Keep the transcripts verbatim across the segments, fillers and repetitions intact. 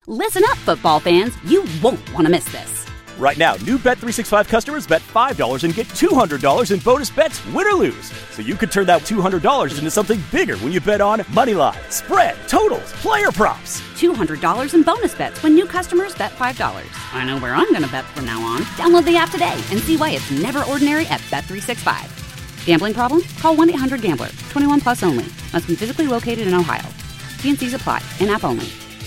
Listen up, football fans. You won't want to miss this. Right now, new Bet three sixty-five customers bet five dollars and get two hundred dollars in bonus bets, win or lose. So you could turn that two hundred dollars into something bigger when you bet on money line, spread, totals, player props. two hundred dollars in bonus bets when new customers bet five dollars. I know where I'm going to bet from now on. Download the app today and see why it's never ordinary at Bet three sixty-five. Gambling problem? Call one eight hundred gambler. twenty-one plus only. Must be physically located in Ohio. T and C's apply. In-app only.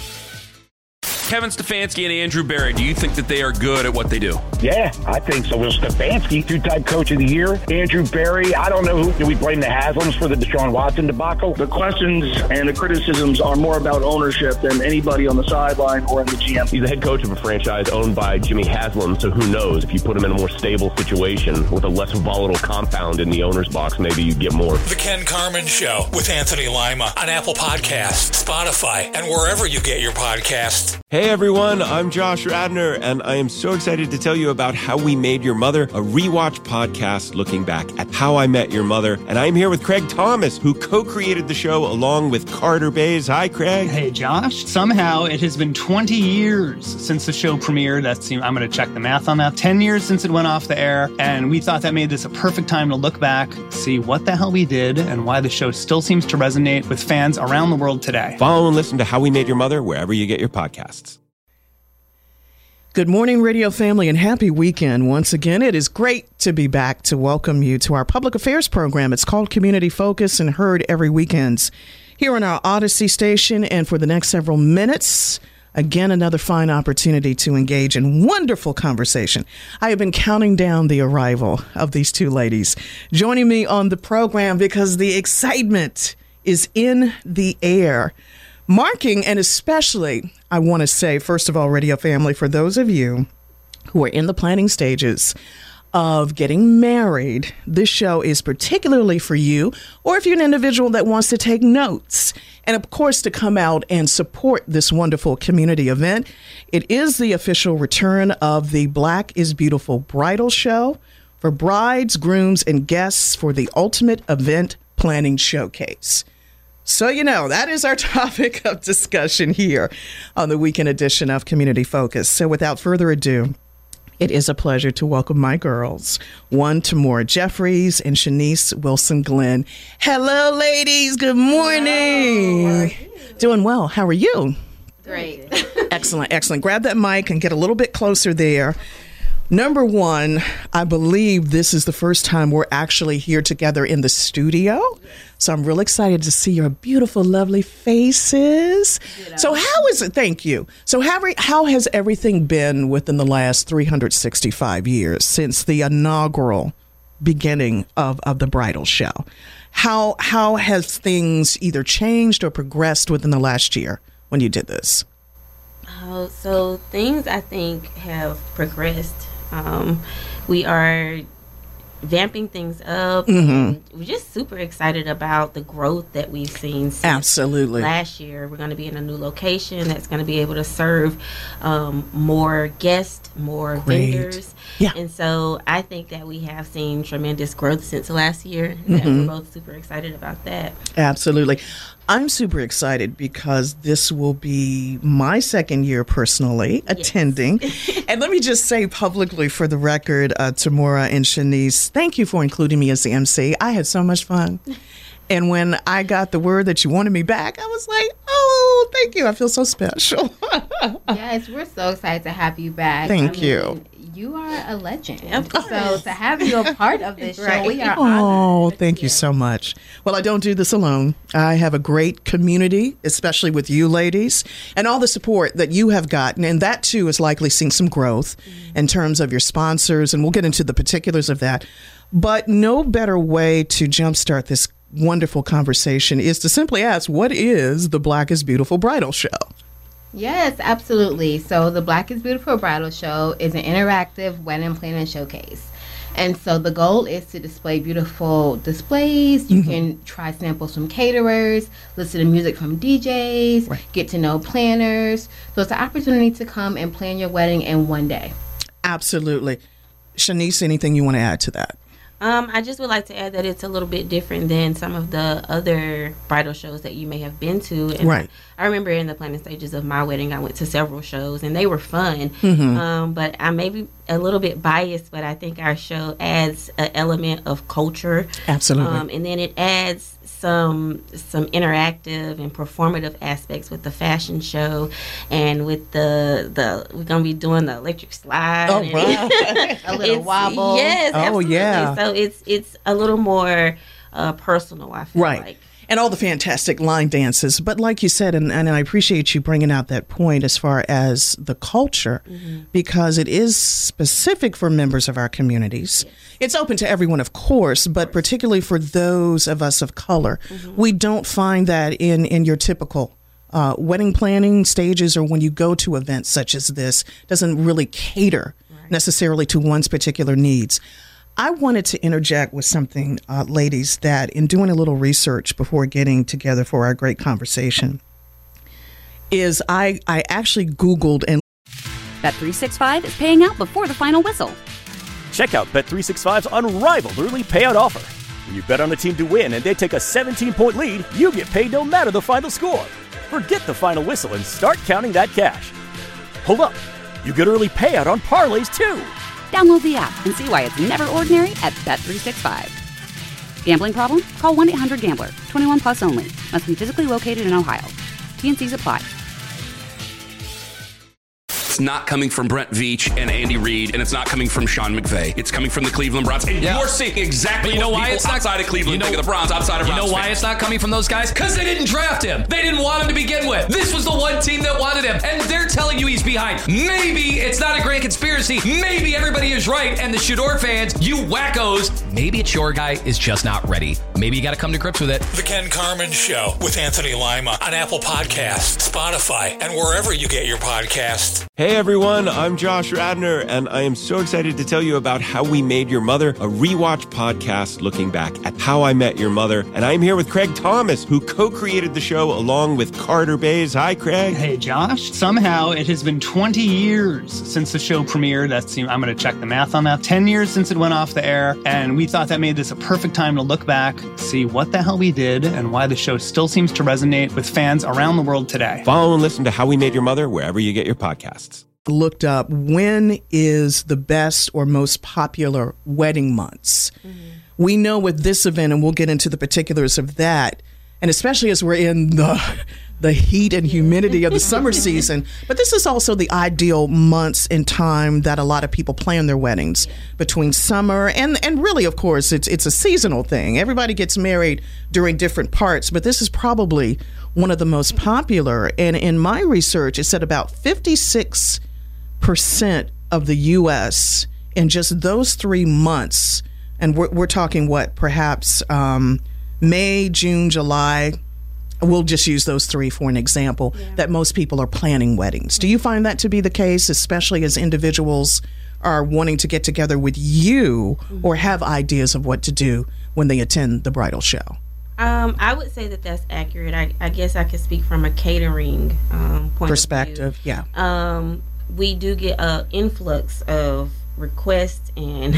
Kevin Stefanski and Andrew Berry, do you think that they are good at what they do? Yeah, I think so. Well, Stefanski, two-time coach of the year. Andrew Berry, I don't know who. Do we blame the Haslams for the Deshaun Watson debacle? The questions and the criticisms are more about ownership than anybody on the sideline or in the G M. He's the head coach of a franchise owned by Jimmy Haslam, so who knows? If you put him in a more stable situation with a less volatile compound in the owner's box, maybe you get more. The Ken Carman Show with Anthony Lima on Apple Podcasts, Spotify, and wherever you get your podcasts. Hey everyone, I'm Josh Radner, and I am so excited to tell you about How We Made Your Mother, a rewatch podcast looking back at How I Met Your Mother. And I'm here with Craig Thomas, who co-created the show along with Carter Bays. Hi, Craig. Hey, Josh. Somehow it has been twenty years since the show premiered. That's, I'm going to check the math on that. ten years since it went off the air, and we thought that made this a perfect time to look back, see what the hell we did, and why the show still seems to resonate with fans around the world today. Follow and listen to How We Made Your Mother wherever you get your podcasts. Good morning, radio family, and happy weekend. Once again, it is great to be back to welcome you to our public affairs program. It's called Community Focus and heard every weekends here on our Odyssey station. And for the next several minutes, again, another fine opportunity to engage in wonderful conversation. I have been counting down the arrival of these two ladies joining me on the program because the excitement is in the air. Marking, and especially, I want to say, first of all, radio family, for those of you who are in the planning stages of getting married, this show is particularly for you, or if you're an individual that wants to take notes, and of course, to come out and support this wonderful community event. It is the official return of the Black is Beautiful Bridal Show for brides, grooms, and guests for the ultimate event planning showcase. So, you know, that is our topic of discussion here on the weekend edition of Community Focus. So without further ado, it is a pleasure to welcome my girls, one Tamora Jeffries and Shanice Wilson Glenn. Hello, ladies. Good morning. Hello. Doing well. How are you? Great. Excellent, excellent. Grab that mic and get a little bit closer there. Number one, I believe this is the first time we're actually here together in the studio. So I'm really excited to see your beautiful, lovely faces. So how is it? Thank you. So how, how has everything been within the last three hundred sixty-five years since the inaugural beginning of, of the bridal show? How, how has things either changed or progressed within the last year when you did this? Oh, so things I think have progressed. Um, we are vamping things up. Mm-hmm. We're just super excited about the growth that we've seen since Absolutely. last year. We're going to be in a new location that's going to be able to serve um, more guests, more Great. vendors. Yeah. And so I think that we have seen tremendous growth since last year. Mm-hmm. And we're both super excited about that. Absolutely. I'm super excited because this will be my second year personally attending. Yes. And let me just say publicly for the record, uh, Tamora and Shanice, thank you for including me as the M C. I had so much fun. And when I got the word that you wanted me back, I was like, oh, thank you. I feel so special. Yes, we're so excited to have you back. Thank I you. Mean, you are a legend. Of course. So to have you a part of this Right. show, we are Oh, honored. thank you so much. Well, I don't do this alone. I have a great community, especially with you ladies, and all the support that you have gotten. And that, too, is likely seeing some growth mm-hmm. in terms of your sponsors. And we'll get into the particulars of that. But no better way to jumpstart this wonderful conversation is to simply ask, what is the Black is Beautiful Bridal Show? Yes, absolutely. So the Black is Beautiful Bridal Show is an interactive wedding planning showcase. And so the goal is to display beautiful displays. You mm-hmm. can try samples from caterers, listen to music from D Js, right. get to know planners. So it's an opportunity to come and plan your wedding in one day. Absolutely. Shanice, anything you want to add to that? Um, I just would like to add that it's a little bit different than some of the other bridal shows that you may have been to. And right. I remember in the planning stages of my wedding, I went to several shows, and they were fun. Mm-hmm. Um, but I may be a little bit biased, but I think our show adds an element of culture. Absolutely. Um, and then it adds some some interactive and performative aspects with the fashion show, and with the the we're gonna be doing the electric slide. Oh, wow. A little wobble. Yes. Oh, absolutely. yeah. So it's it's a little more uh, personal, I feel right. like. And all the fantastic line dances. But like you said, and, and I appreciate you bringing out that point as far as the culture, mm-hmm. because it is specific for members of our communities. Yes. It's open to everyone, of course, but particularly for those of us of color. Mm-hmm. We don't find that in, in your typical uh, wedding planning stages, or when you go to events such as this. Doesn't really cater right. necessarily to one's particular needs. I wanted to interject with something, uh, ladies, that in doing a little research before getting together for our great conversation, is I, I actually Googled and Bet three sixty-five is paying out before the final whistle. Check out Bet three sixty-five's unrivaled early payout offer. When you bet on a team to win and they take a seventeen-point lead, you get paid no matter the final score. Forget the final whistle and start counting that cash. Hold up. You get early payout on parlays, too. Download the app and see why it's never ordinary at Bet three sixty-five. Gambling problem? Call one eight hundred gambler. twenty-one plus only. Must be physically located in Ohio. T and C's apply. It's not coming from Brent Veach and Andy Reid, and it's not coming from Sean McVay. It's coming from the Cleveland Browns. And yeah. you're seeing exactly but you know what why people it's not, outside of Cleveland you know, think of the Browns, outside of You Browns know why fans. it's not coming from those guys? Because they didn't draft him. They didn't want him to begin with. This was the one team that wanted him, and they're telling you he's behind. Maybe it's not a grand conspiracy. Maybe everybody is right, and the Shador fans, you wackos, maybe it's your guy is just not ready. Maybe you got to come to grips with it. The Ken Carman Show with Anthony Lima on Apple Podcasts, Spotify, and wherever you get your podcasts. Hey everyone, I'm Josh Radner, and I am so excited to tell you about How We Made Your Mother, a rewatch podcast looking back at How I Met Your Mother. And I'm here with Craig Thomas, who co-created the show along with Carter Bays. Hi, Craig. Hey, Josh. Somehow it has been twenty years since the show premiered. That's, I'm going to check the math on that. ten years since it went off the air, and we thought that made this a perfect time to look back, see what the hell we did, and why the show still seems to resonate with fans around the world today. Follow and listen to How We Made Your Mother wherever you get your podcasts. Looked up when is the best or most popular wedding months. Mm-hmm. We know with this event, and we'll get into the particulars of that, and especially as we're in the the heat and humidity of the summer season, but this is also the ideal months and time that a lot of people plan their weddings between summer and and really, of course, it's it's a seasonal thing. Everybody gets married during different parts, but this is probably one of the most popular. And in my research, it said about fifty-six percent of the U S in just those three months, and we're, we're talking what, perhaps um, May, June, July, we'll just use those three for an example, yeah. that most people are planning weddings. Do you find that to be the case, especially as individuals are wanting to get together with you mm-hmm. or have ideas of what to do when they attend the bridal show? Um, I would say that that's accurate. I, I guess I could speak from a catering um, point perspective, of view. yeah. Um, we do get an influx of requests and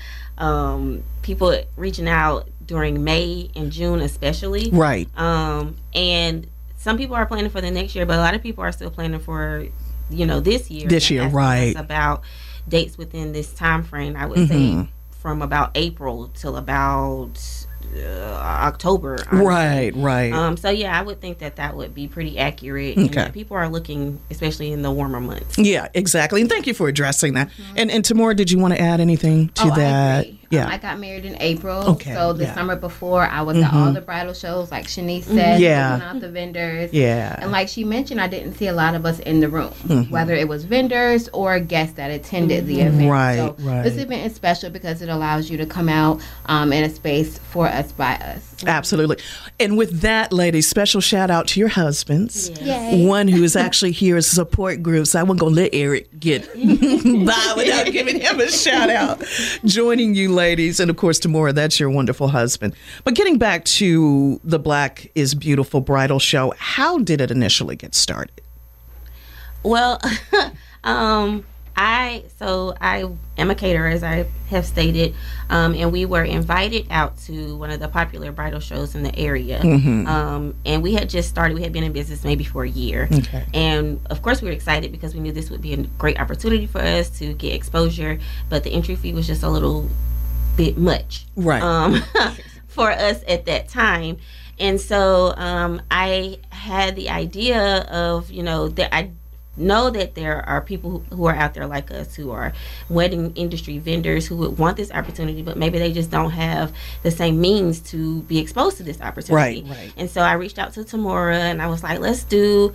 um, people reaching out during May and June especially. Right. Um, and some people are planning for the next year, but a lot of people are still planning for, you know, this year. This year, right. About dates within this time frame, I would mm-hmm. say from about April till about uh, October. Right, right. Um, so, yeah, I would think that that would be pretty accurate. Okay. And that people are looking, especially in the warmer months. Yeah, exactly. And thank you for addressing that. Mm-hmm. And, and Tamora, did you want to add anything to oh, that? I agree. Yeah. Um, I got married in April. Okay, so the yeah. summer before, I was mm-hmm. at all the bridal shows, like Shanice said, yeah. out the vendors. Yeah. And like she mentioned, I didn't see a lot of us in the room, mm-hmm. whether it was vendors or guests that attended the event. Right, so right. This event is special because it allows you to come out um, in a space for us by us. Absolutely. And with that, ladies, special shout out to your husbands. Yes. One who is actually here as a support group. So I wasn't going to let Eric get by without giving him a shout out. Joining you, ladies. And of course, Tamora, that's your wonderful husband. But getting back to the Black is Beautiful bridal show, how did it initially get started? Well, um, I so I am a caterer, as I have stated, um, and we were invited out to one of the popular bridal shows in the area. Mm-hmm. Um, and we had just started. We had been in business maybe for a year, okay. and of course we were excited because we knew this would be a great opportunity for us to get exposure. But the entry fee was just a little bit much, right, um, for us at that time. And so um, I had the idea of, you know, that I know that there are people who, who are out there like us who are wedding industry vendors who would want this opportunity, but maybe they just don't have the same means to be exposed to this opportunity. Right, right. And so I reached out to Tamora and I was like, let's do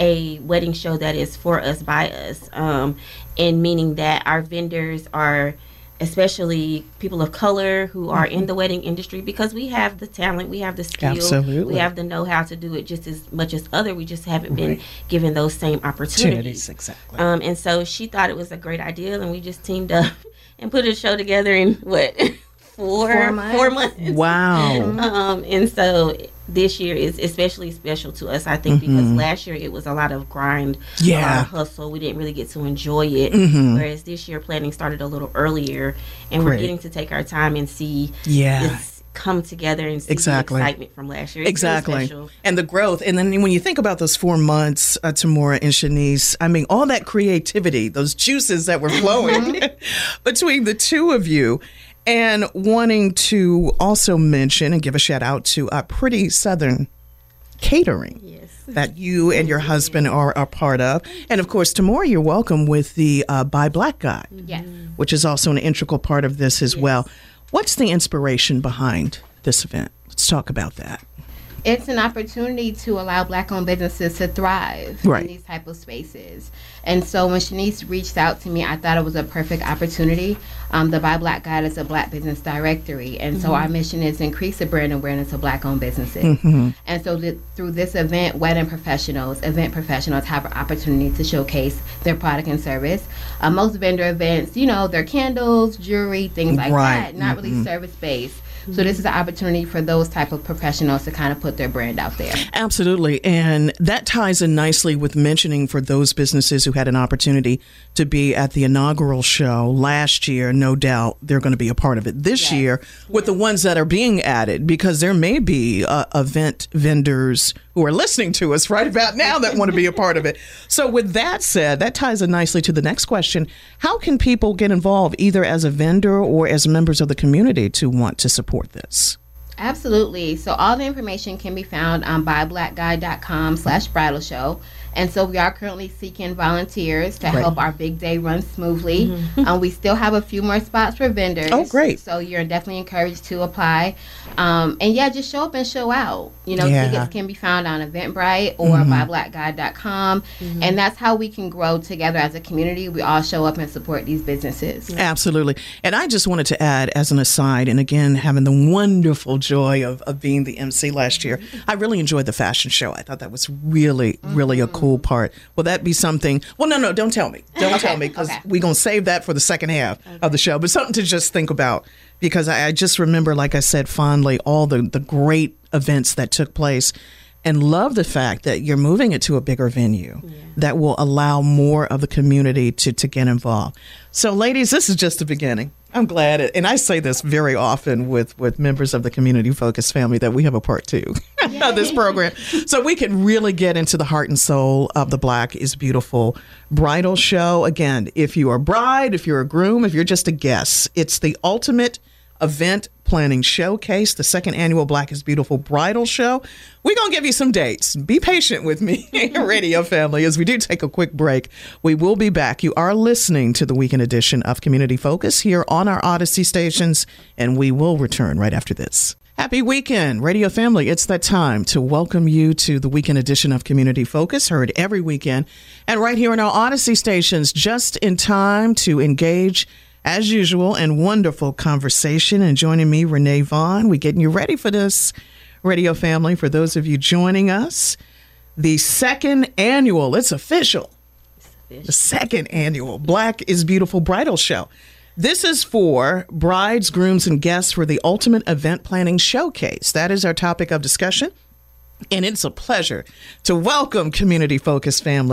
a wedding show that is for us, by us, um, and meaning that our vendors are especially people of color who are mm-hmm. in the wedding industry, because we have the talent, we have the skill, Absolutely. we have the know-how to do it just as much as other. We just haven't right. been given those same opportunities. Exactly. Um, and so she thought it was a great idea, and we just teamed up and put a show together in what four four months. Four months. Wow. um, and so this year is especially special to us, I think, mm-hmm. because last year it was a lot of grind, yeah. a lot of hustle. We didn't really get to enjoy it. Mm-hmm. Whereas this year planning started a little earlier, and Great. we're getting to take our time and see yeah. this come together and see exactly. the excitement from last year. It's exactly. really special. And the growth. And then when you think about those four months, uh, Tamora and Shanice, I mean, all that creativity, those juices that were flowing between the two of you. And wanting to also mention and give a shout out to uh, Pretty Southern Catering yes. that you and your husband are a part of. And of course, Tamora, you're welcome with the uh, Buy Black Guide, yes. which is also an integral part of this as yes. well. What's the inspiration behind this event? Let's talk about that. It's an opportunity to allow Black-owned businesses to thrive right. in these type of spaces. And so when Shanice reached out to me, I thought it was a perfect opportunity. Um, the Buy Black Guide is a Black business directory. And mm-hmm. so our mission is to increase the brand awareness of Black-owned businesses. Mm-hmm. And so th- through this event, wedding professionals, event professionals have an opportunity to showcase their product and service. Uh, most vendor events, you know, they're candles, jewelry, things like right. that, not mm-hmm. really service-based. So this is an opportunity for those type of professionals to kind of put their brand out there. Absolutely. And that ties in nicely with mentioning for those businesses who had an opportunity to be at the inaugural show last year, no doubt they're going to be a part of it this yes. year with yes. the ones that are being added, because there may be uh, event vendors who are listening to us right about now that want to be a part of it. So with that said, that ties in nicely to the next question. How can people get involved either as a vendor or as members of the community to want to support this? Absolutely. So all the information can be found on buy black guide dot com slash bridal show. And so we are currently seeking volunteers to great. help our big day run smoothly. Mm-hmm. Um, we still have a few more spots for vendors. Oh, great. So you're definitely encouraged to apply. Um, and yeah, just show up and show out. You know, yeah. tickets can be found on Eventbrite or mm-hmm. buy black guide dot com. Mm-hmm. And that's how we can grow together as a community. We all show up and support these businesses. Absolutely. And I just wanted to add as an aside, and again, having the wonderful joy of, of being the M C last year, I really enjoyed the fashion show. I thought that was really, mm-hmm. really a cool part. Will that be something? Well, no, no, don't tell me. Don't okay, tell me, because okay. we're going to save that for the second half okay. of the show. But something to just think about, because I, I just remember, like I said, fondly, all the, the great events that took place, and love the fact that you're moving it to a bigger venue yeah. that will allow more of the community to, to get involved. So, ladies, this is just the beginning. I'm glad, it, and I say this very often with, with members of the Community Focus family, that we have a part two of this program. So we can really get into the heart and soul of the Black is Beautiful bridal show. Again, if you're a bride, if you're a groom, if you're just a guest, it's the ultimate event planning showcase, the second annual Black is Beautiful bridal show. We're going to give you some dates. Be patient with me, radio family, as we do take a quick break. We will be back. You are listening to the weekend edition of Community Focus here on our Odyssey stations, and we will return right after this. Happy weekend, radio family. It's that time to welcome you to the weekend edition of Community Focus, heard every weekend, and right here on our Odyssey stations, just in time to engage as usual, in wonderful conversation. And joining me, Renee Vaughn. We're getting you ready for this, radio family. For those of you joining us, the second annual, it's official, it's official. the second annual Black is Beautiful bridal show. This is for brides, grooms, and guests for the ultimate event planning showcase. That is our topic of discussion. And it's a pleasure to welcome Community Focus family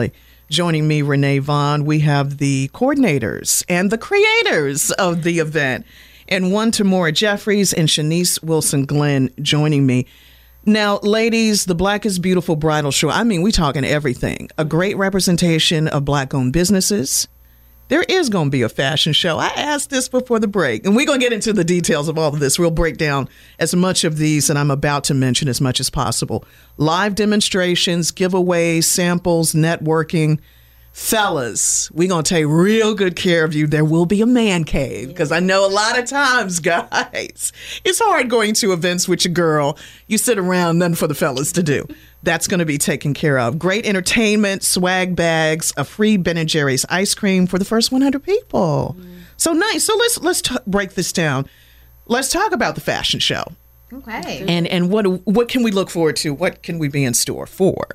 Joining me, Renee Vaughn. We have the coordinators and the creators of the event. And one Tamora Jeffries and Shanice Wilson-Glenn joining me. Now, ladies, the Black is Beautiful Bridal Show. I mean, we talking everything. A great representation of Black-owned businesses. There is going to be a fashion show. I asked this before the break, and we're going to get into the details of all of this. We'll break down as much of these that I'm about to mention as much as possible. Live demonstrations, giveaways, samples, networking. Fellas, we're going to take real good care of you. There will be a man cave because I know a lot of times, guys, it's hard going to events with your girl. You sit around, nothing for the fellas to do. That's going to be taken care of. Great entertainment, swag bags, a free Ben and Jerry's ice cream for the first one hundred people. Mm. So nice. So let's let's t- break this down. Let's talk about the fashion show. Okay. And and what what can we look forward to? What can we be in store for?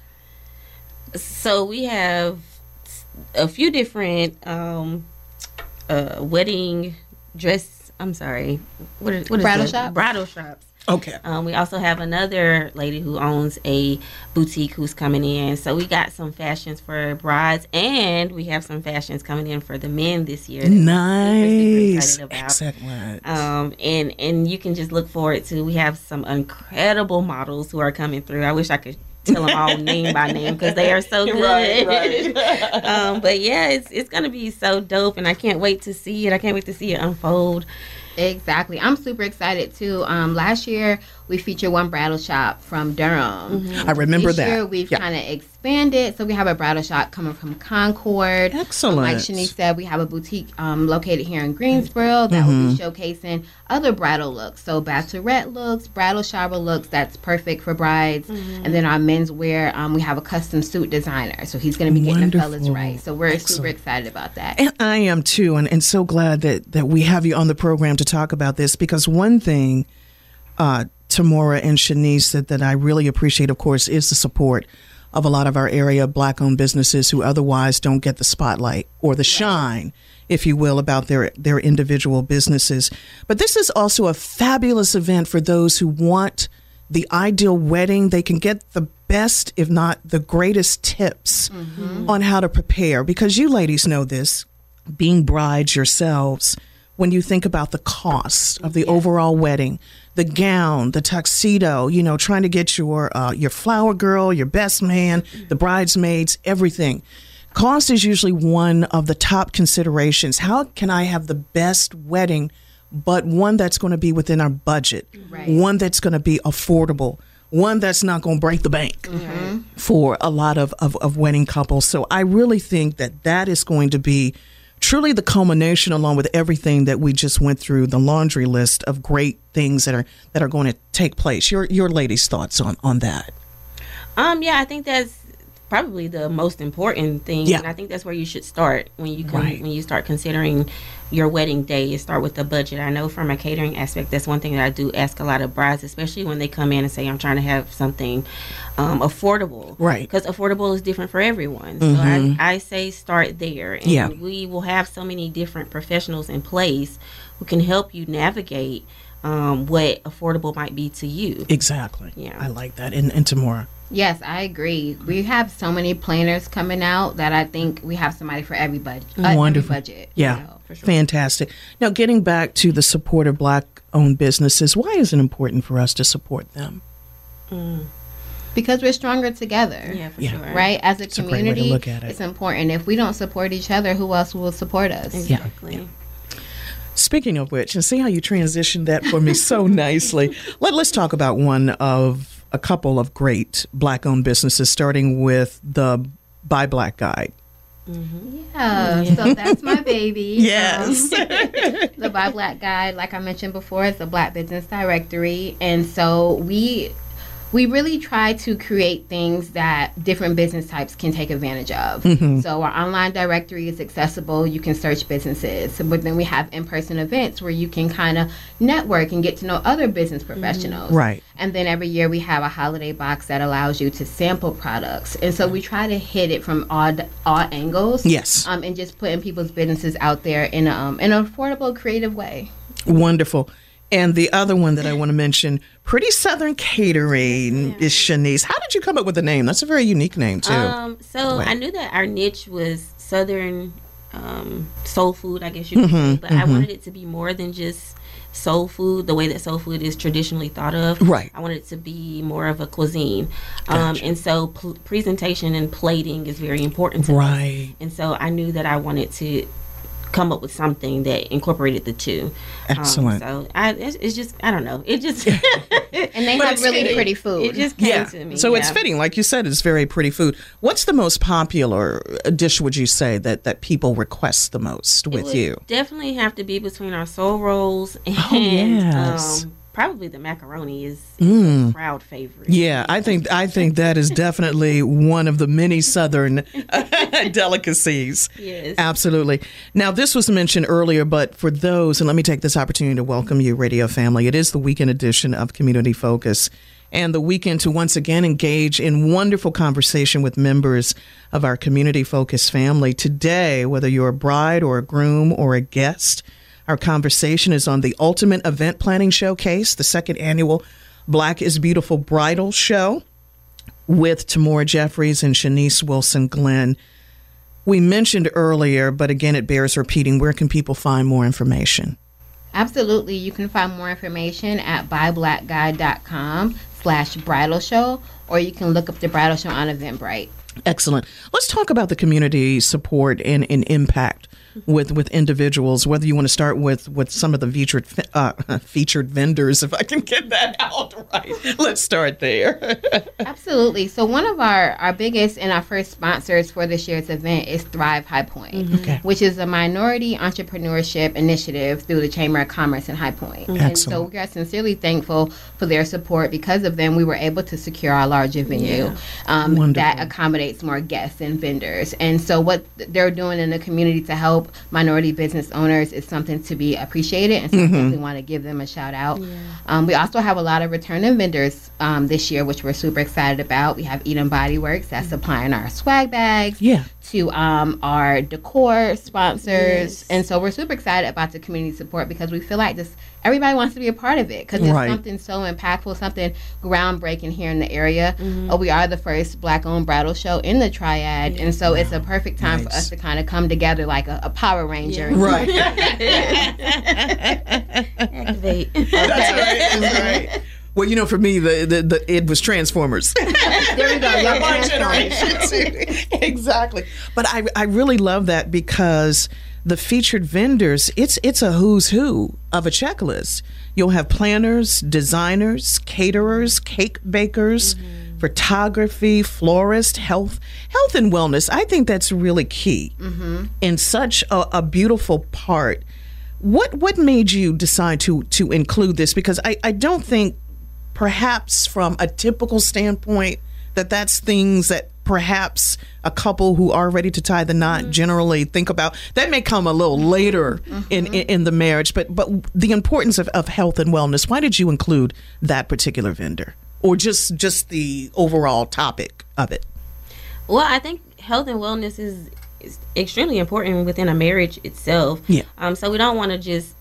So we have a few different um, uh, wedding dress. I'm sorry. What is, what is bridal that? shops? Bridal shops. Okay. Um, we also have another lady who owns a boutique who's coming in. So we got some fashions for brides, and we have some fashions coming in for the men this year. Nice. Super, super excited about. Excellent. Um, and and you can just look forward to. We have some incredible models who are coming through. I wish I could tell them all name by name because they are so good. Right, right. um, but yeah, it's it's gonna be so dope, and I can't wait to see it. I can't wait to see it unfold. Exactly. I'm super excited too. Um, last year we featured one bridal shop from Durham. Mm-hmm. I remember this that. This year we've yeah. kind of expanded. So we have a bridal shop coming from Concord. Excellent. Um, like Shanice said, we have a boutique um, located here in Greensboro that mm-hmm. will be showcasing other bridal looks. So bachelorette looks, bridal shower looks, that's perfect for brides. Mm-hmm. And then our menswear, um, we have a custom suit designer. So he's going to be getting Wonderful. the fellas right. So we're Excellent. super excited about that. And I am too. And, and so glad that, that we have you on the program to talk about this, because one thing, uh, Tamora and Shanice, that, that I really appreciate, of course, is the support of a lot of our area Black-owned businesses who otherwise don't get the spotlight or the shine, if you will, about their, their individual businesses. But this is also a fabulous event for those who want the ideal wedding. They can get the best, if not the greatest tips mm-hmm. on how to prepare, because you ladies know this, being brides yourselves. When you think about the cost of the yeah. overall wedding, the gown, the tuxedo, you know, trying to get your uh, your flower girl, your best man, the bridesmaids, everything. Cost is usually one of the top considerations. How can I have the best wedding, but one that's going to be within our budget, right. one that's going to be affordable, one that's not going to break the bank mm-hmm. for a lot of, of, of wedding couples. So I really think that that is going to be truly the culmination, along with everything that we just went through, the laundry list of great things that are that are going to take place. Your your ladies' thoughts on, on that? Um, yeah, I think that's probably the most important thing. Yeah. And I think that's where you should start when you come, right. when you start considering your wedding day. You start with the budget. I know from a catering aspect, that's one thing that I do ask a lot of brides, especially when they come in and say, I'm trying to have something um, affordable. Right. Because affordable is different for everyone. Mm-hmm. So I, I say start there. And yeah. we will have so many different professionals in place who can help you navigate um, what affordable might be to you. Exactly. Yeah. I like that. And, and Tamora? Yes, I agree. We have so many planners coming out that I think we have somebody for every budget. Uh, Wonderful. Every budget. Yeah, you know, for sure. Fantastic. Now, getting back to the support of Black-owned businesses, why is it important for us to support them? Mm. Because we're stronger together. Yeah, for yeah. sure. Right? As a it's community, a great way to look at it. It's important. If we don't support each other, who else will support us? Exactly. Yeah. Speaking of which, and see how you transitioned that for me so nicely. Let, let's talk about one of a couple of great Black-owned businesses, starting with the Buy Black Guide. Mm-hmm. Yeah, so that's my baby. Yes. Um, the Buy Black Guide, like I mentioned before, is a Black business directory. And so we we really try to create things that different business types can take advantage of. Mm-hmm. So our online directory is accessible. You can search businesses. But then we have in-person events where you can kind of network and get to know other business professionals. Mm-hmm. Right. And then every year we have a holiday box that allows you to sample products. And so we try to hit it from all, all angles. Yes. Um, and just putting people's businesses out there in, a, um, in an affordable, creative way. Wonderful. And the other one that I want to mention, Pretty Southern Catering, is Shanice. How did you come up with the name? That's a very unique name, too. Um, so I knew that our niche was Southern um, soul food, I guess you could Mm-hmm, say. But mm-hmm. I wanted it to be more than just soul food, the way that soul food is traditionally thought of. Right. I wanted it to be more of a cuisine. Um, Gotcha. and so pl- presentation and plating is very important to Right. us. And so I knew that I wanted to come up with something that incorporated the two. Excellent. Um, so I, it's, it's just, I don't know. It just... and they But have it's really fitting. pretty food. It just came Yeah. to me. So yeah. it's fitting. Like you said, it's very pretty food. What's the most popular dish, would you say, that, that people request the most It with would you? definitely have to be between our soul rolls and Oh, yes. um, probably the macaroni is Mm. a crowd favorite. Yeah, I think I think that is definitely one of the many Southern delicacies. Yes. Absolutely. Now, this was mentioned earlier, but for those, and let me take this opportunity to welcome you, radio family. It is the weekend edition of Community Focus, and the weekend to once again engage in wonderful conversation with members of our Community Focus family. Today, whether you're a bride or a groom or a guest, our conversation is on the Ultimate Event Planning Showcase, the second annual Black is Beautiful Bridal Show with Tamora Jeffries and Shanice Wilson Glenn. We mentioned earlier, but again, it bears repeating, where can people find more information? Absolutely. You can find more information at buyblackguy.com slash bridal show, or you can look up the bridal show on Eventbrite. Excellent. Let's talk about the community support and, and impact with with individuals, whether you want to start with, with some of the featured uh, featured vendors, if I can get that out right. Let's start there. Absolutely. So one of our, our biggest and our first sponsors for this year's event is Thrive High Point, Mm-hmm. Okay. which is a minority entrepreneurship initiative through the Chamber of Commerce in High Point. Mhm. And so Excellent. we are sincerely thankful for their support. Because of them, we were able to secure our larger venue Yeah. um, Wonderful. that accommodates more guests and vendors. And so what they're doing in the community to help minority business owners is something to be appreciated, and so Mhm. I definitely want to give them a shout out. Um, we also have a lot of returning vendors um, this year, which we're super excited about. We have Eden Body Works that's supplying our swag bags Yeah. to um, our decor sponsors, and so we're super excited about the community support because we feel like this everybody wants to be a part of it because it's Right. something so impactful, something groundbreaking here in the area. Uh, we are the first Black-owned bridal show in the Triad, and so it's a perfect time for Nice. us to kind of come together like a, a Power Ranger. Right. Activate. That's right. That's right. Well, you know, for me, the, the, the it was Transformers. There we go. Your My Transformers. generation, too. Exactly. But I I really love that because the featured vendors, it's it's a who's who of a checklist. You'll have planners, designers, caterers, cake bakers, photography, florist, health, health and wellness. I think that's really key in such a, a beautiful part. What what made you decide to to include this? Because I, I don't think perhaps from a typical standpoint that that's things that perhaps a couple who are ready to tie the knot generally think about. That may come a little later in, in, in the marriage, but but the importance of, of health and wellness. Why did you include that particular vendor? Or just just the overall topic of it? Well, I think health and wellness is, is extremely important within a marriage itself. Yeah. Um. So we don't want to just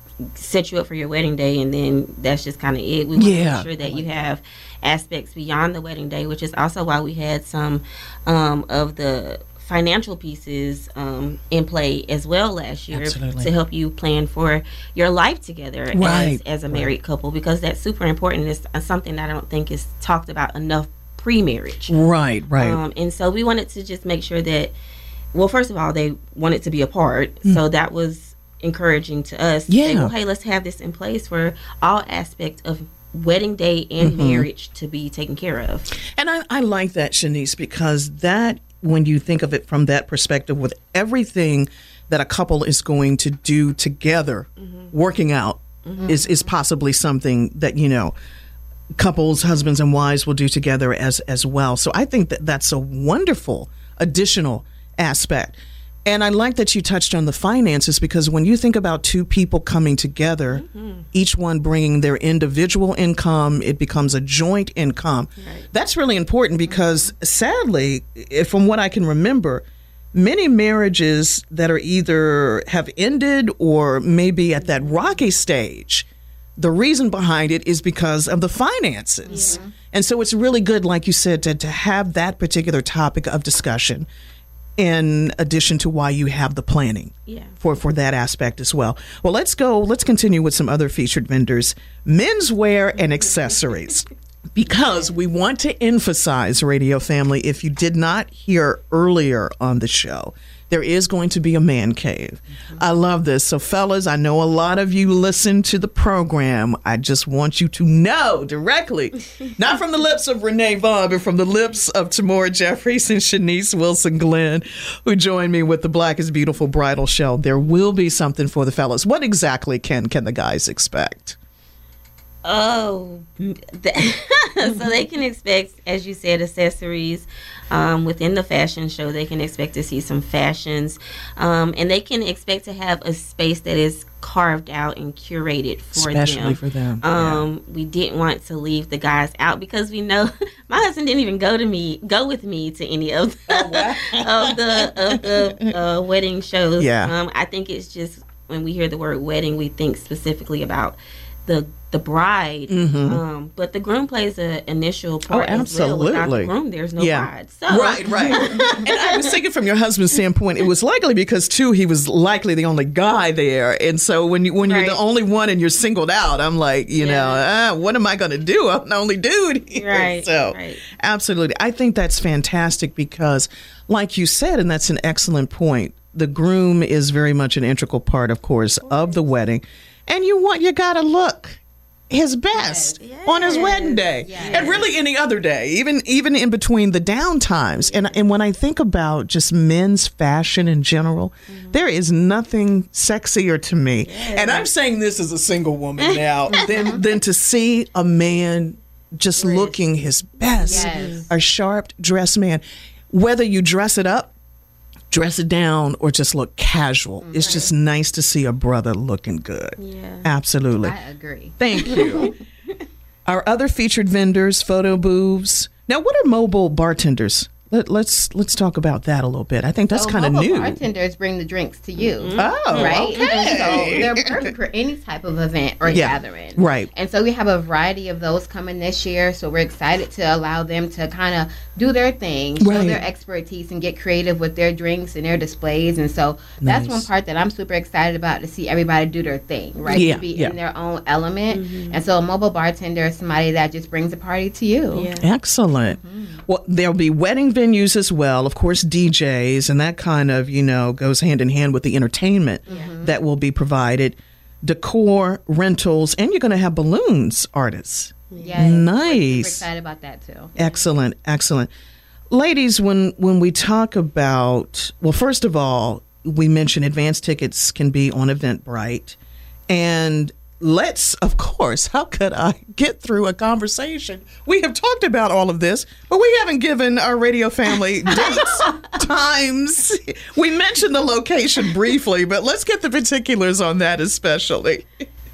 set you up for your wedding day and then that's just kind of it. We want Yeah. to make sure that you have aspects beyond the wedding day, which is also why we had some um, of the financial pieces um, in play as well last year Absolutely. to help you plan for your life together Right. as, as a married couple, because that's super important. It's uh, something that I don't think is talked about enough pre-marriage. Right, right. Um, and so we wanted to just make sure that, well, first of all, they wanted to be a part. So that was encouraging to us. To say, Yeah. well, hey, let's have this in place for all aspects of wedding day and Mhm. marriage to be taken care of. And I, I like that, Shanice, because that, when you think of it from that perspective, with everything that a couple is going to do together, working out Mhm. is, is possibly something that, you know, couples, husbands and wives will do together as, as well. So I think that that's a wonderful additional aspect. And I like that you touched on the finances, because when you think about two people coming together, each one bringing their individual income, it becomes a joint income. That's really important because sadly, if- from what I can remember, many marriages that are either have ended or maybe at that rocky stage, the reason behind it is because of the finances. Yeah. And so it's really good, like you said, to, to have that particular topic of discussion in addition to why you have the planning yeah. for, for that aspect as well. Well, let's go. Let's continue with some other featured vendors, menswear and accessories. Because we want to emphasize, Radio Family, if you did not hear earlier on the show, there is going to be a man cave. Mm-hmm. I love this. So, fellas, I know a lot of you listen to the program. I just want you to know directly, not from the lips of Renee Vaughn, but from the lips of Tamora Jeffries and Shanice Wilson Glenn, who joined me with the Black is Beautiful Bridal Show. There will be something for the fellas. What exactly can, can the guys expect? Oh, so they can expect, as you said, accessories um, within the fashion show. They can expect to see some fashions, um, and they can expect to have a space that is carved out and curated for Especially them. for them. Um, yeah. We didn't want to leave the guys out because we know my husband didn't even go to me, go with me to any of the, oh, wow. of the of the uh, wedding shows. Yeah. Um, I think it's just when we hear the word wedding, we think specifically about the the bride, mm-hmm. um, but the groom plays an initial part. Oh, absolutely. As well. Without the groom, there's no yeah. bride. So. Right, right. And I was thinking from your husband's standpoint, it was likely because too he was likely the only guy there, and so when you when you're right. the only one and you're singled out, I'm like, you yeah. know, ah, what am I going to do? I'm the only dude here. Right. So, right. absolutely, I think that's fantastic because, like you said, and that's an excellent point. The groom is very much an integral part, of course, of the wedding, and you want you got to look his best yes, yes, on his wedding day yes. and really any other day, even even in between the down times. And and when I think about just men's fashion in general, mm-hmm. there is nothing sexier to me. Yes. And I'm saying this as a single woman now, than, than to see a man just Rich. looking his best, yes. a sharp dressed man. Whether you dress it up, dress it down, or just look casual. Mm-hmm. It's just nice to see a brother looking good. Yeah. Absolutely. I agree. Thank you. Our other featured vendors, photo booths. Now, what are mobile bartenders? Let, let's let's talk about that a little bit. I think that's so kind of new. Bartenders bring the drinks to you. Mm-hmm. Oh, right. Okay. And so they're perfect for any type of event or yeah. gathering. Right. And so we have a variety of those coming this year. So we're excited to allow them to kind of do their thing, show right. their expertise, and get creative with their drinks and their displays. And so that's nice. One part that I'm super excited about, to see everybody do their thing, right? Yeah. To be yeah. in their own element. Mm-hmm. And so a mobile bartender is somebody that just brings a party to you. Yeah. Excellent. Mm-hmm. Well, there'll be wedding venues as well. Of course, D Js, and that kind of, you know, goes hand in hand with the entertainment mm-hmm. that will be provided. Decor, rentals, and you're going to have balloons artists. Yes. Nice. We're super excited about that too. Excellent, excellent. Ladies, when when we talk about, well, first of all, we mentioned advance tickets can be on Eventbrite. And let's, of course, how could I get through a conversation? We have talked about all of this, but we haven't given our radio family dates, times. We mentioned the location briefly, but let's get the particulars on that especially.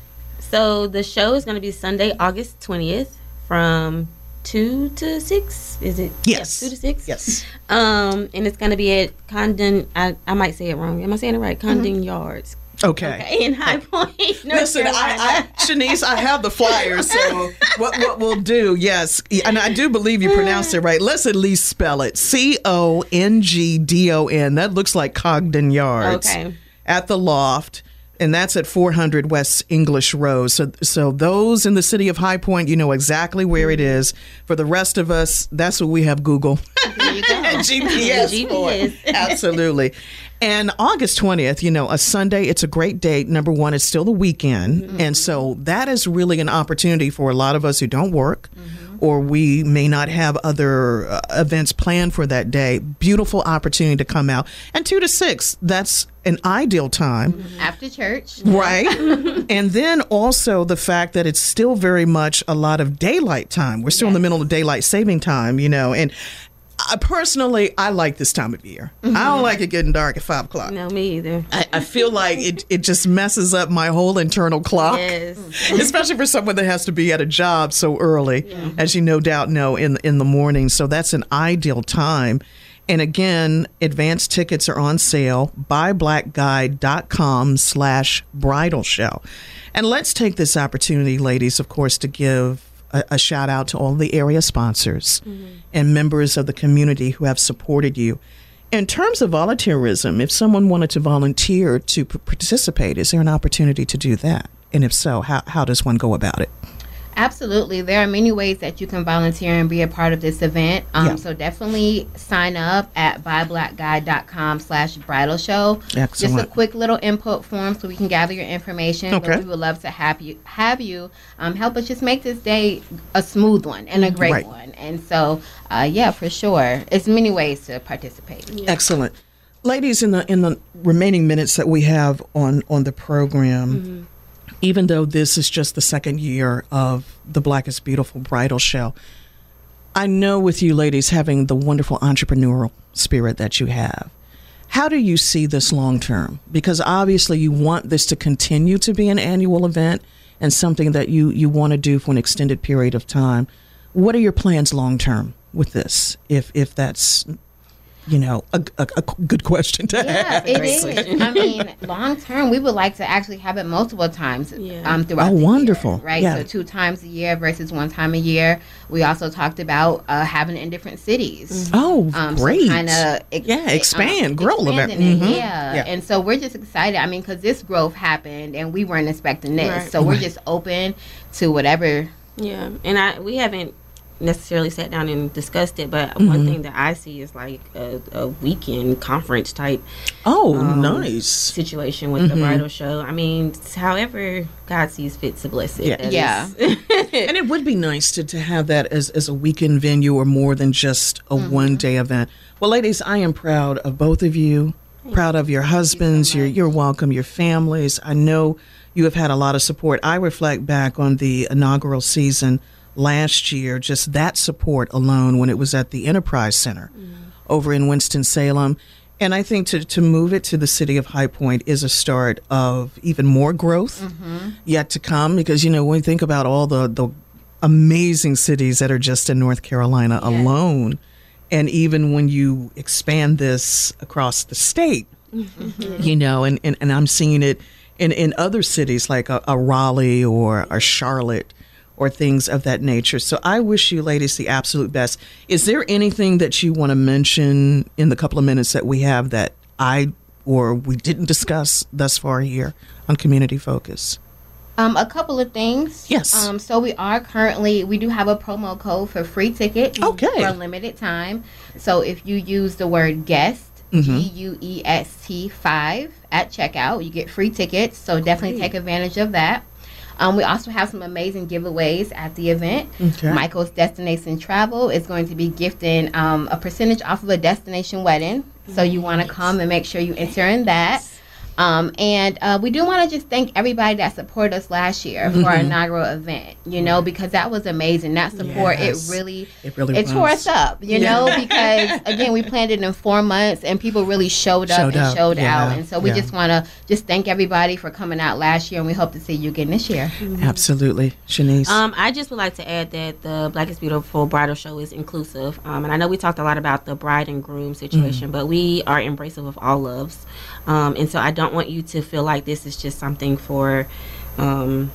So the show is going to be Sunday, August twentieth from two to six. Is it? Yes. yes two to six? Yes. Um, and it's going to be at Condon, I, I might say it wrong. Am I saying it right? Condon mm-hmm. Yards. Okay. okay. In High Point, North Listen, I, I, Shanice, I have the flyers, so what what we'll do, yes, and I do believe you pronounced it right. Let's at least spell it. C O N G D O N. That looks like Cogden Yards. Okay. At the Loft. And that's at four hundred West English Road. So so those in the city of High Point, you know exactly where it is. For the rest of us, that's what we have Google. There you go. And G P S. G P S. Absolutely. And August twentieth, you know, a Sunday, it's a great date. Number one, it's still the weekend. Mm-hmm. And so that is really an opportunity for a lot of us who don't work. Mm-hmm. Or we may not have other uh, events planned for that day. Beautiful opportunity to come out. And two to six, that's an ideal time. Mm-hmm. After church. Right. And then also the fact that it's still very much a lot of daylight time. We're still yes. in the middle of daylight saving time, you know. And I, personally, I like this time of year. Mm-hmm. I don't like it getting dark at five o'clock. No, me either. I, I feel like it, it just messes up my whole internal clock. Yes. Especially for someone that has to be at a job so early, yeah. as you no doubt know, in, in the morning. So that's an ideal time. And again, advance tickets are on sale. buy black guide dot com slash bridal show. And let's take this opportunity, ladies, of course, to give a, a shout out to all the area sponsors mm-hmm. and members of the community who have supported you. In terms of volunteerism, if someone wanted to volunteer to p- participate, is there an opportunity to do that? And if so, how, how does one go about it? Absolutely. There are many ways that you can volunteer and be a part of this event. Um, yeah. So definitely sign up at buyblackguy.com slash bridal show. Excellent. Just a quick little input form so we can gather your information. Okay. But we would love to have you have you um, help us just make this day a smooth one and a great right. one. And so, uh, yeah, for sure. It's many ways to participate. Yeah. Excellent. Ladies, in the in the remaining minutes that we have on, on the program, mm-hmm. even though this is just the second year of the Black is Beautiful Bridal Show, I know with you ladies having the wonderful entrepreneurial spirit that you have, how do you see this long term? Because obviously you want this to continue to be an annual event and something that you, you want to do for an extended period of time. What are your plans long term with this, if if that's... You know, a, a, a good question to yeah, ask. It is. I mean, long term, we would like to actually have it multiple times yeah. um, throughout oh, the wonderful. year, right? Yeah. So two times a year versus one time a year. We also talked about uh, having it in different cities. Oh, um, great. So kind of ex- yeah, expand, um, grow a little bit. Mm-hmm. Yeah. yeah. And so we're just excited. I mean, because this growth happened and we weren't expecting this. Right. So we're right. just open to whatever. Yeah. And I we haven't necessarily sat down and discussed it, but mm-hmm. one thing that I see is like a, a weekend conference type oh um, nice situation with mm-hmm. the bridal show. I mean, however God sees fit to bless it. Yeah, yeah. And it would be nice to, to have that as, as a weekend venue or more than just a mm-hmm. one day event. Well, ladies, I am proud of both of you, Thank proud of your husbands. You so you're, you're welcome, your families. I know you have had a lot of support. I reflect back on the inaugural season last year, just that support alone when it was at the Enterprise Center mm. over in Winston-Salem. And I think to, to move it to the city of High Point is a start of even more growth mm-hmm. yet to come. Because, you know, when you think about all the, the amazing cities that are just in North Carolina yeah. alone, and even when you expand this across the state, mm-hmm. you know, and, and, and I'm seeing it in, in other cities like a, a Raleigh or a Charlotte, or things of that nature. So I wish you ladies the absolute best. Is there anything that you want to mention in the couple of minutes that we have that I or we didn't discuss thus far here on Community Focus? Um, a couple of things. Yes. Um, so we are currently, we do have a promo code for free tickets okay. for a limited time. So if you use the word guest, mm-hmm. G U E S T five at checkout, you get free tickets. So definitely Great. Take advantage of that. Um, we also have some amazing giveaways at the event. Okay. Michael's Destination Travel is going to be gifting um, a percentage off of a destination wedding. So you want to come and make sure you enter in that. Um, and uh, we do want to just thank everybody that supported us last year mm-hmm. for our inaugural event, you know, because that was amazing. That support, yes. it really, it, really it tore us up, you yeah. know, because, again, we planned it in four months and people really showed up showed and up. showed yeah. out. And so we yeah. just want to just thank everybody for coming out last year, and we hope to see you again this year. Mm-hmm. Absolutely. Shanice? Um, I just would like to add that the Black is Beautiful Bridal Show is inclusive. Um, and I know we talked a lot about the bride and groom situation, mm-hmm. but we are embracive of all loves. Um, and so I don't want you to feel like this is just something for um,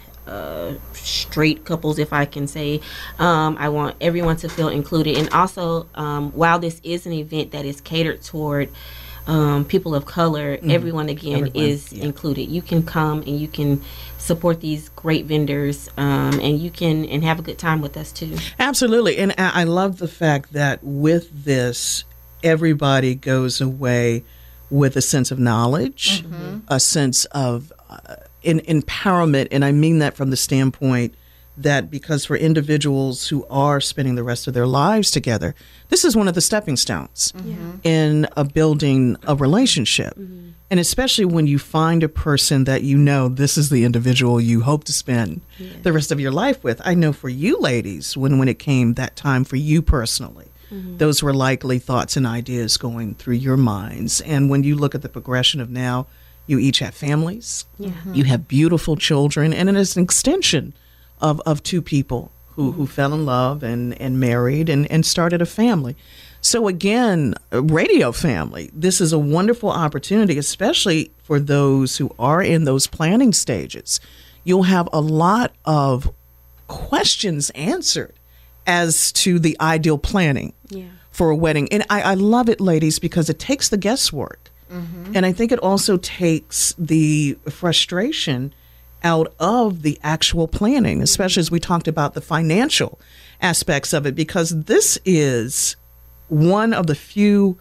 uh, straight couples, if I can say. Um, I want everyone to feel included. And also, um, while this is an event that is catered toward um, people of color, mm-hmm. everyone, again, everyone, is yeah. included. You can come and you can support these great vendors, um, and you can and have a good time with us, too. Absolutely. And I love the fact that with this, everybody goes away with a sense of knowledge, mm-hmm. a sense of uh, in, empowerment. And I mean that from the standpoint that because for individuals who are spending the rest of their lives together, this is one of the stepping stones mm-hmm. in a building a relationship. Mm-hmm. And especially when you find a person that you know this is the individual you hope to spend yeah. the rest of your life with. I know for you ladies, when, when it came that time for you personally, mm-hmm. those were likely thoughts and ideas going through your minds. And when you look at the progression of now, you each have families, mm-hmm. you have beautiful children, and it is an extension of, of two people who, mm-hmm. who fell in love and, and married and, and started a family. So again, radio family, this is a wonderful opportunity, especially for those who are in those planning stages. You'll have a lot of questions answered as to the ideal planning yeah. for a wedding. And I, I love it, ladies, because it takes the guesswork. Mm-hmm. And I think it also takes the frustration out of the actual planning, especially as we talked about the financial aspects of it, because this is one of the few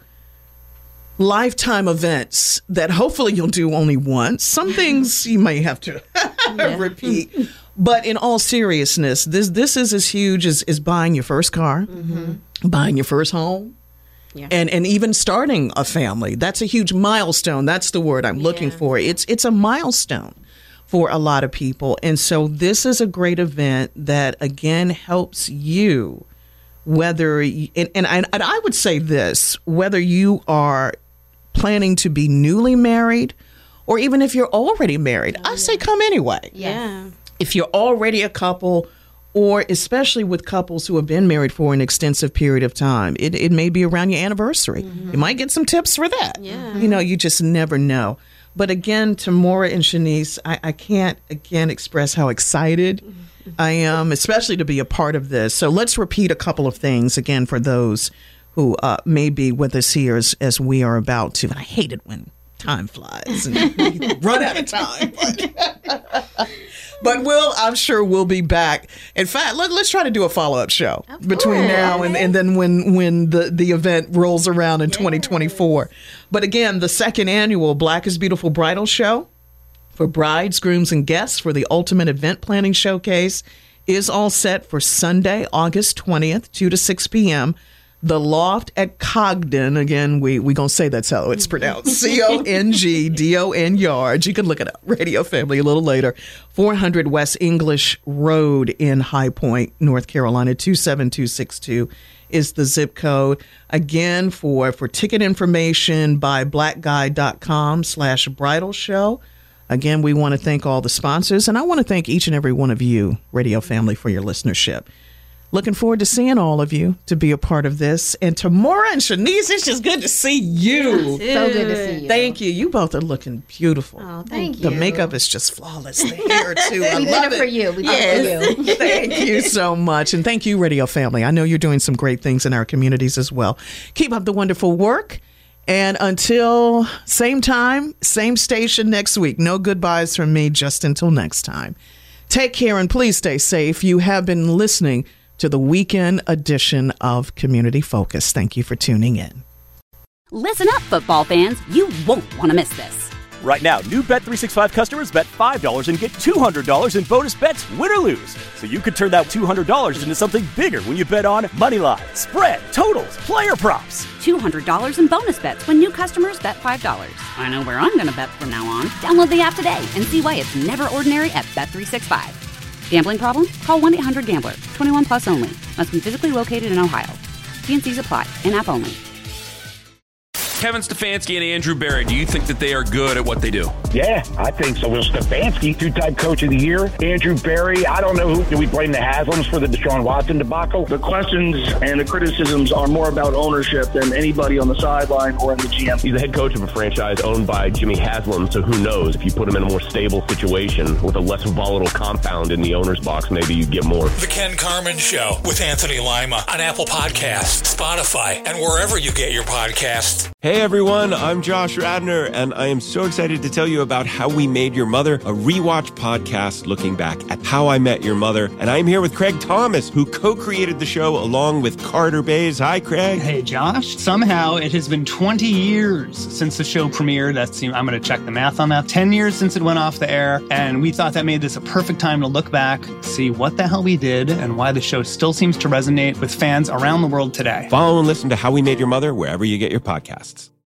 lifetime events that hopefully you'll do only once. Some things you may have to repeat. But in all seriousness, this this is as huge as, as buying your first car, mm-hmm. buying your first home, yeah. and, and even starting a family. That's a huge milestone. That's the word I'm yeah. looking for. It's it's a milestone for a lot of people. And so this is a great event that, again, helps you, whether, and, and, I, and I would say this, whether you are planning to be newly married or even if you're already married, oh, I yeah. say come anyway. Yeah. If you're already a couple, or especially with couples who have been married for an extensive period of time, it, it may be around your anniversary. Mm-hmm. You might get some tips for that. Yeah. You know, you just never know. But again, to Maura and Shanice, I, I can't, again, express how excited I am, especially to be a part of this. So let's repeat a couple of things, again, for those who uh, may be with us here as, as we are about to. And I hate it when time flies and we run out of time. But, but we'll, I'm sure we'll be back. In fact, let, let's try to do a follow-up show of between course. now and, and then when, when the, the event rolls around in yes. twenty twenty-four. But again, the second annual Black is Beautiful Bridal Show for brides, grooms, and guests for the Ultimate Event Planning Showcase is all set for Sunday, August twentieth, two to six p.m. The Loft at Congdon. Again, we we going to say that's how it's pronounced. C O N G D O N Yards. You can look it up. Radio Family a little later. four hundred West English Road in High Point, North Carolina. two seven two six two is the zip code. Again, for, for ticket information by blackguy.com slash bridal show. Again, we want to thank all the sponsors, and I want to thank each and every one of you, Radio Family, for your listenership. Looking forward to seeing all of you to be a part of this. And to Maura and Shanice, it's just good to see you. So good to see you. Thank you. You both are looking beautiful. Oh, thank the you. The makeup is just flawless. The hair, too. I we love did it, it for you. We yes. did it for you. Thank you so much. And thank you, Radio Family. I know you're doing some great things in our communities as well. Keep up the wonderful work. And until same time, same station next week. No goodbyes from me, just until next time. Take care and please stay safe. You have been listening to the weekend edition of Community Focus. Thank you for tuning in. Listen up, football fans. You won't want to miss this. Right now, new Bet three sixty-five customers bet five dollars and get two hundred dollars in bonus bets, win or lose. So you could turn that two hundred dollars into something bigger when you bet on moneyline, spread, totals, player props. two hundred dollars in bonus bets when new customers bet five dollars. I know where I'm going to bet from now on. Download the app today and see why it's never ordinary at Bet three sixty-five. Gambling problem? Call one eight hundred gambler. twenty-one plus only. Must be physically located in Ohio. T and C's apply. In-app only. Kevin Stefanski and Andrew Berry, do you think that they are good at what they do? Yeah, I think so. Will Stefanski, two-time coach of the year. Andrew Berry, I don't know who. Do we blame the Haslams for the Deshaun Watson debacle? The questions and the criticisms are more about ownership than anybody on the sideline or in the G M. He's the head coach of a franchise owned by Jimmy Haslam, so who knows? If you put him in a more stable situation with a less volatile compound in the owner's box, maybe you get more. The Ken Carman Show with Anthony Lima on Apple Podcasts, Spotify, and wherever you get your podcasts. Hey everyone, I'm Josh Radner, and I am so excited to tell you about How We Made Your Mother, a rewatch podcast looking back at How I Met Your Mother. And I'm here with Craig Thomas, who co-created the show along with Carter Bays. Hi, Craig. Hey, Josh. Somehow it has been twenty years since the show premiered. That's, I'm going to check the math on that. ten years since it went off the air, and we thought that made this a perfect time to look back, see what the hell we did, and why the show still seems to resonate with fans around the world today. Follow and listen to How We Made Your Mother wherever you get your podcasts.